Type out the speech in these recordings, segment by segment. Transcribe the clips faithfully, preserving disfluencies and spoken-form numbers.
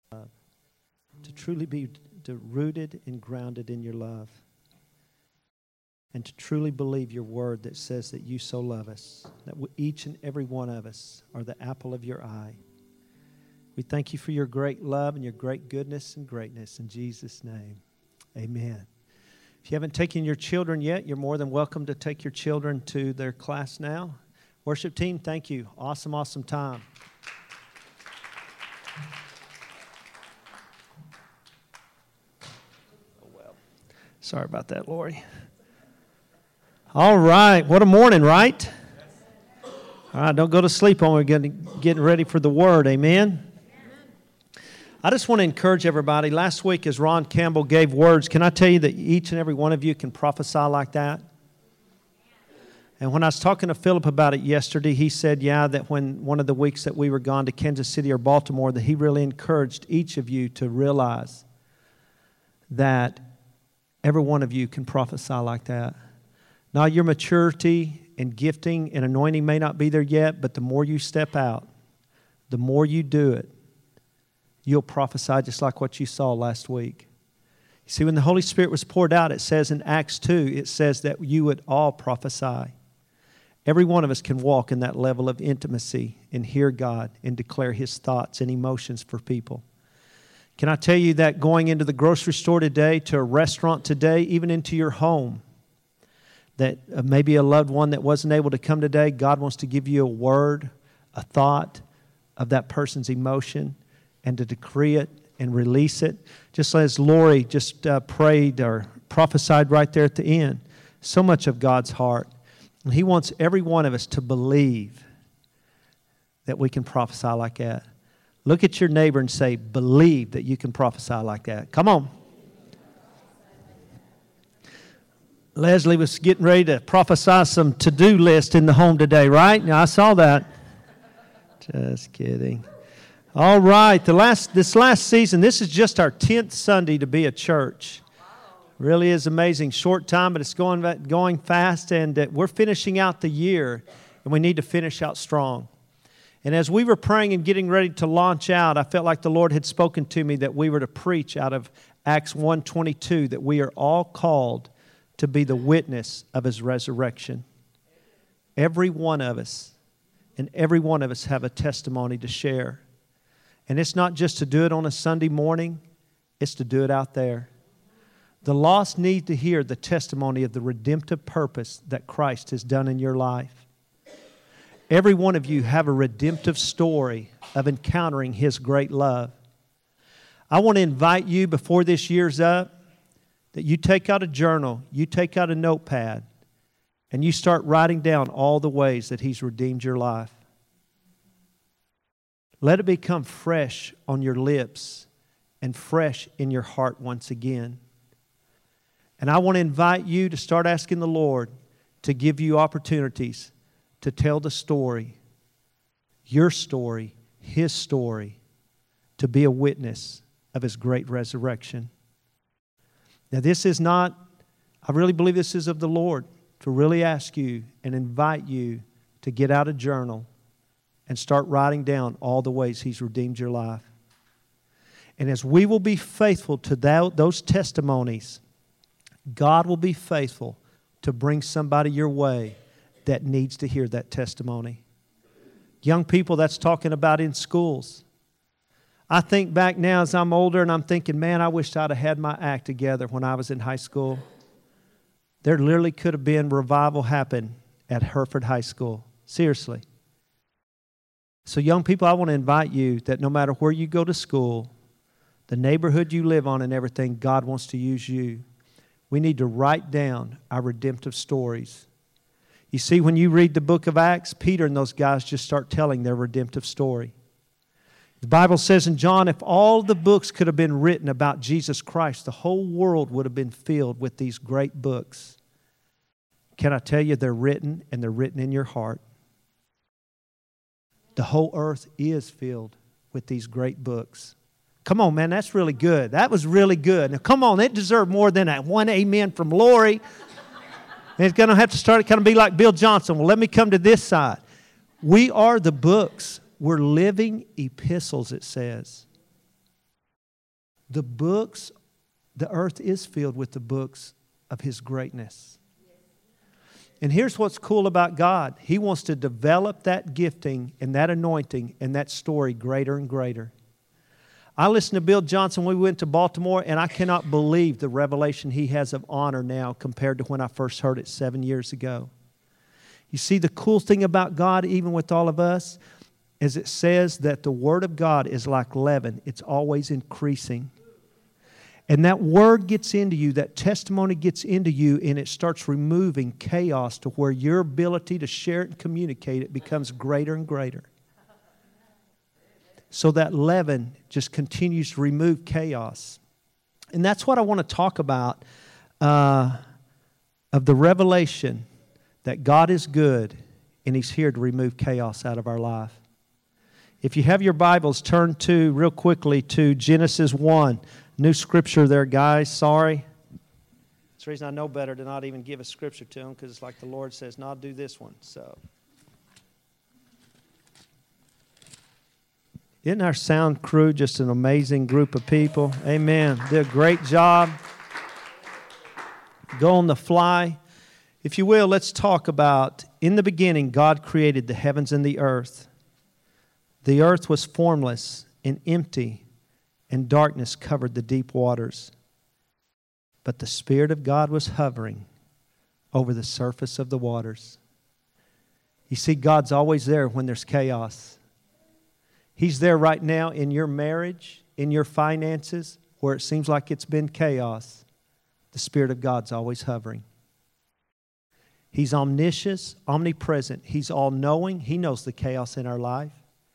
to truly be to rooted and grounded in your love, and to truly believe your word that says that you so love us, that each and every one of us are the apple of your eye. We thank you for your great love and your great goodness and greatness. In Jesus' name, amen. If you haven't taken your children yet, you're more than welcome to take your children to their class now. Worship team, thank you. Awesome, awesome time. Oh, well. Sorry about that, Lori. All right. What a morning, right? All right, don't go to sleep when we're getting, getting ready for the Word. Amen? I just want to encourage everybody. Last week as Ron Campbell gave words, can I tell you that each and every one of you can prophesy like that? And when I was talking to Philip about it yesterday, he said, yeah, that when one of the weeks that we were gone to Kansas City or Baltimore, that he really encouraged each of you to realize that every one of you can prophesy like that. Now, your maturity and gifting and anointing may not be there yet, but the more you step out, the more you do it, you'll prophesy just like what you saw last week. You see, when the Holy Spirit was poured out, it says in Acts two, it says that you would all prophesy. Every one of us can walk in that level of intimacy and hear God and declare His thoughts and emotions for people. Can I tell you that going into the grocery store today, to a restaurant today, even into your home, that maybe a loved one that wasn't able to come today, God wants to give you a word, a thought of that person's emotion, and to decree it and release it. Just as Lori just uh, prayed or prophesied right there at the end. So much of God's heart. And He wants every one of us to believe that we can prophesy like that. Look at your neighbor and say, believe that you can prophesy like that. Come on. Leslie was getting ready to prophesy some to-do list in the home today, right? Now, I saw that. Just kidding. All right, the last this last season, this is just our tenth Sunday to be a church. Really is amazing. Short time, but it's going going fast, and uh, we're finishing out the year, and we need to finish out strong. And as we were praying and getting ready to launch out, I felt like the Lord had spoken to me that we were to preach out of Acts one twenty-two, that we are all called to be the witness of His resurrection. Every one of us, and every one of us have a testimony to share. And it's not just to do it on a Sunday morning, it's to do it out there. The lost need to hear the testimony of the redemptive purpose that Christ has done in your life. Every one of you have a redemptive story of encountering His great love. I want to invite you before this year's up that you take out a journal, you take out a notepad, and you start writing down all the ways that He's redeemed your life. Let it become fresh on your lips and fresh in your heart once again. And I want to invite you to start asking the Lord to give you opportunities to tell the story, your story, His story, to be a witness of His great resurrection. Now, this is not, I really believe this is of the Lord, to really ask you and invite you to get out a journal and start writing down all the ways He's redeemed your life. And as we will be faithful to that, those testimonies, God will be faithful to bring somebody your way that needs to hear that testimony. Young people, that's talking about in schools. I think back now as I'm older and I'm thinking, man, I wish I'd have had my act together when I was in high school. There literally could have been revival happen at Hereford High School. Seriously. So young people, I want to invite you that no matter where you go to school, the neighborhood you live on and everything, God wants to use you. We need to write down our redemptive stories. You see, when you read the book of Acts, Peter and those guys just start telling their redemptive story. The Bible says in John, if all the books could have been written about Jesus Christ, the whole world would have been filled with these great books. Can I tell you, they're written, and they're written in your heart. The whole earth is filled with these great books. Come on, man, that's really good. That was really good. Now, come on, it deserved more than that one amen from Lori. And it's going to have to start, kind of be like Bill Johnson. Well, let me come to this side. We are the books. We're living epistles, it says. The books, the earth is filled with the books of His greatness. And here's what's cool about God. He wants to develop that gifting and that anointing and that story greater and greater. I listened to Bill Johnson when we went to Baltimore, and I cannot believe the revelation he has of honor now compared to when I first heard it seven years ago. You see, the cool thing about God, even with all of us, is it says that the Word of God is like leaven. It's always increasing. And that Word gets into you, that testimony gets into you, and it starts removing chaos to where your ability to share it and communicate it becomes greater and greater. So that leaven just continues to remove chaos. And that's what I want to talk about, uh, of the revelation that God is good and He's here to remove chaos out of our life. If you have your Bibles, turn to, real quickly, to Genesis one. New scripture there, guys. Sorry. That's the reason I know better to not even give a scripture to them, because it's like the Lord says, no, I'll do this one. So, isn't our sound crew just an amazing group of people? Amen. Did a great job. Go on the fly. If you will, let's talk about, in the beginning, God created the heavens and the earth. The earth was formless and empty, and darkness covered the deep waters. But the Spirit of God was hovering over the surface of the waters. You see, God's always there when there's chaos. He's there right now in your marriage, in your finances, where it seems like it's been chaos. The Spirit of God's always hovering. He's omniscient, omnipresent. He's all-knowing. He knows the chaos in our life.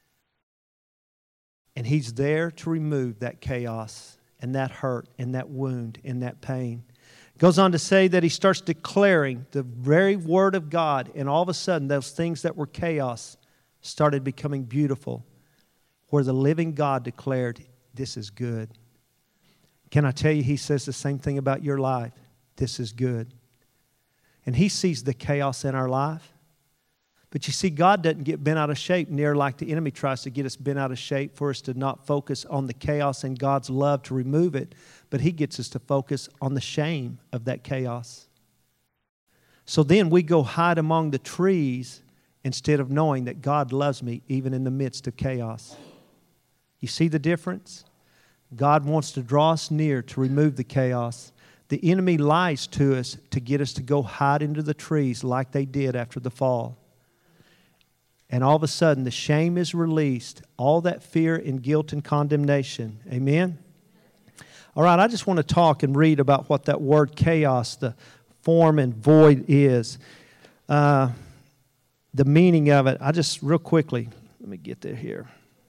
And He's there to remove that chaos and that hurt and that wound and that pain. Goes on to say that He starts declaring the very Word of God, and all of a sudden those things that were chaos started becoming beautiful, where the living God declared, this is good. Can I tell you, He says the same thing about your life. This is good. And He sees the chaos in our life. But you see, God doesn't get bent out of shape near like the enemy tries to get us bent out of shape for us to not focus on the chaos and God's love to remove it. But He gets us to focus on the shame of that chaos. So then we go hide among the trees instead of knowing that God loves me even in the midst of chaos. You see the difference? God wants to draw us near to remove the chaos. The enemy lies to us to get us to go hide into the trees like they did after the fall. And all of a sudden, the shame is released. All that fear and guilt and condemnation. Amen? All right, I just want to talk and read about what that word chaos, the form and void is. Uh, the meaning of it. I just, real quickly, let me get there here.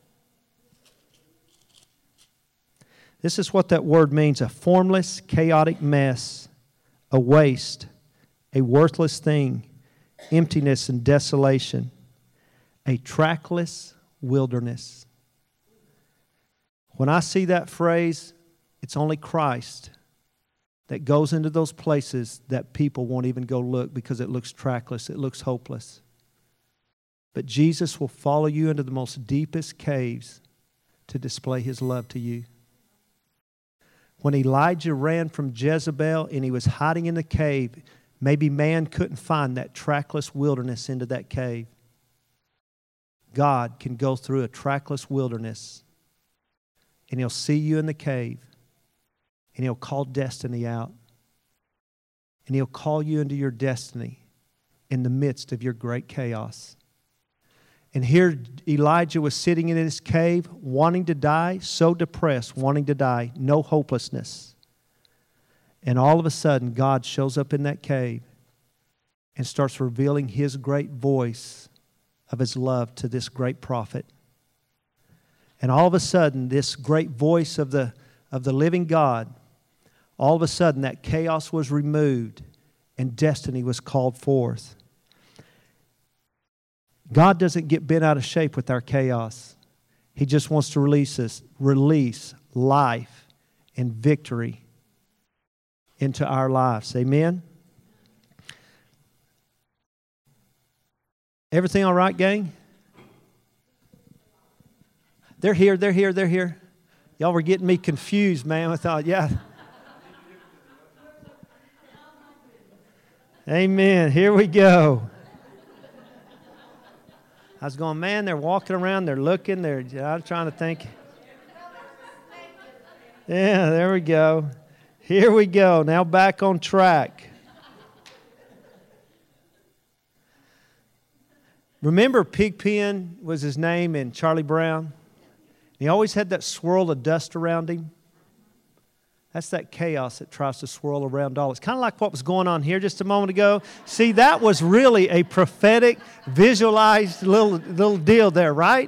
This is what that word means. A formless, chaotic mess. A waste. A worthless thing. Emptiness and desolation. A trackless wilderness. When I see that phrase, it's only Christ that goes into those places that people won't even go look because it looks trackless, it looks hopeless. But Jesus will follow you into the most deepest caves to display His love to you. When Elijah ran from Jezebel and he was hiding in the cave, maybe man couldn't find that trackless wilderness into that cave. God can go through a trackless wilderness, and He'll see you in the cave, and He'll call destiny out, and He'll call you into your destiny in the midst of your great chaos. And here Elijah was sitting in his cave, wanting to die, so depressed, wanting to die, no hopelessness. And all of a sudden, God shows up in that cave and starts revealing His great voice of His love to this great prophet. And all of a sudden, this great voice of the, of the living God, all of a sudden that chaos was removed and destiny was called forth. God doesn't get bent out of shape with our chaos. He just wants to release us, release life and victory into our lives. Amen? Everything all right, gang? They're here, they're here, they're here. Y'all were getting me confused, man. I thought, yeah. Amen. Here we go. I was going, man, they're walking around, they're looking, they're I'm trying to think. Yeah, there we go. Here we go. Now back on track. Remember Pigpen was his name in Charlie Brown? He always had that swirl of dust around him. That's that chaos that tries to swirl around all. It's kind of like what was going on here just a moment ago. See, that was really a prophetic, visualized little, little deal there, right?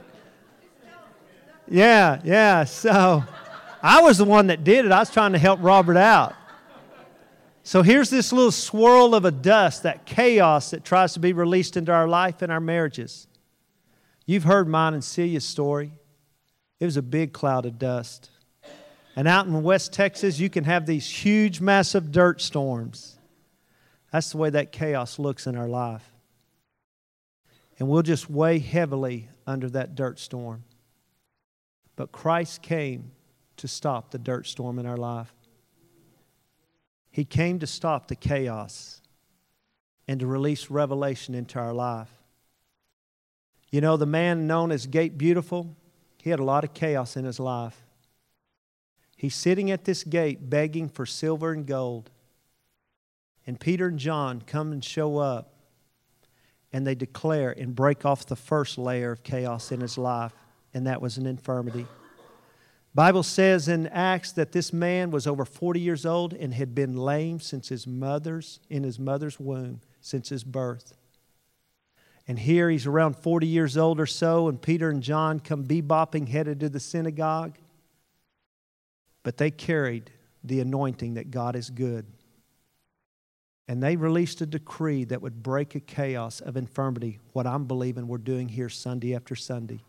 Yeah, yeah. So I was the one that did it. I was trying to help Robert out. So here's this little swirl of a dust, that chaos that tries to be released into our life and our marriages. You've heard mine and Celia's story. It was a big cloud of dust. And out in West Texas, you can have these huge, massive dirt storms. That's the way that chaos looks in our life. And we'll just weigh heavily under that dirt storm. But Christ came to stop the dirt storm in our life. He came to stop the chaos and to release revelation into our life. You know, the man known as Gate Beautiful, he had a lot of chaos in his life. He's sitting at this gate begging for silver and gold. And Peter and John come and show up, and they declare and break off the first layer of chaos in his life, and that was an infirmity. Bible says in Acts that this man was over forty years old and had been lame since his mother's, in his mother's womb, since his birth. And here he's around forty years old or so, and Peter and John come bebopping headed to the synagogue. But they carried the anointing that God is good. And they released a decree that would break a chaos of infirmity, what I'm believing we're doing here Sunday after Sunday.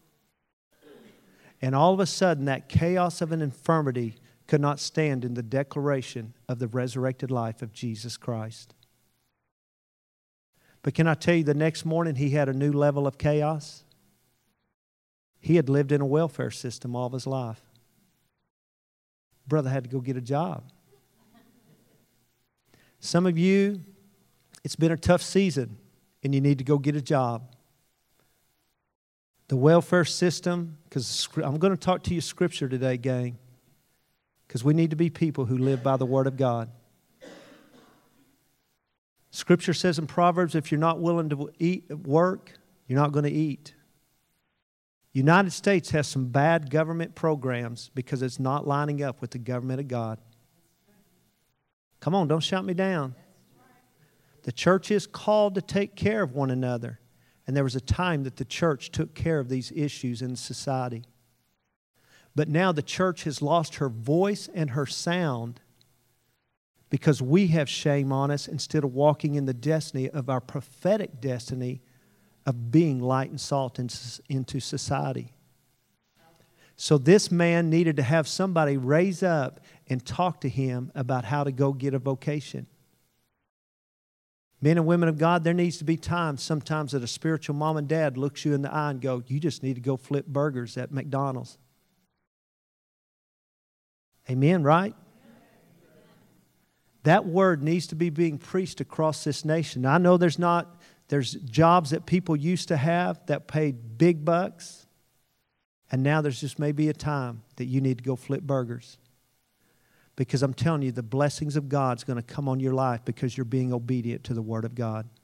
And all of a sudden, that chaos of an infirmity could not stand in the declaration of the resurrected life of Jesus Christ. But can I tell you, the next morning he had a new level of chaos? He had lived in a welfare system all of his life. Brother had to go get a job. Some of you, it's been a tough season and you need to go get a job. The welfare system, because I'm going to talk to you scripture today, gang, because we need to be people who live by the Word of God. Scripture says in Proverbs, if you're not willing to eat, work, you're not going to eat. United States has some bad government programs because it's not lining up with the government of God. Come on, don't shout me down. The church is called to take care of one another. And there was a time that the church took care of these issues in society. But now the church has lost her voice and her sound because we have shame on us instead of walking in the destiny of our prophetic destiny of being light and salt into society. So this man needed to have somebody raise up and talk to him about how to go get a vocation. Men and women of God, there needs to be times sometimes that a spiritual mom and dad looks you in the eye and go, you just need to go flip burgers at McDonald's. Amen, right? That word needs to be being preached across this nation. Now, I know there's not, there's jobs that people used to have that paid big bucks. And now there's just maybe a time that you need to go flip burgers. Because I'm telling you, the blessings of God is going to come on your life because you're being obedient to the Word of God.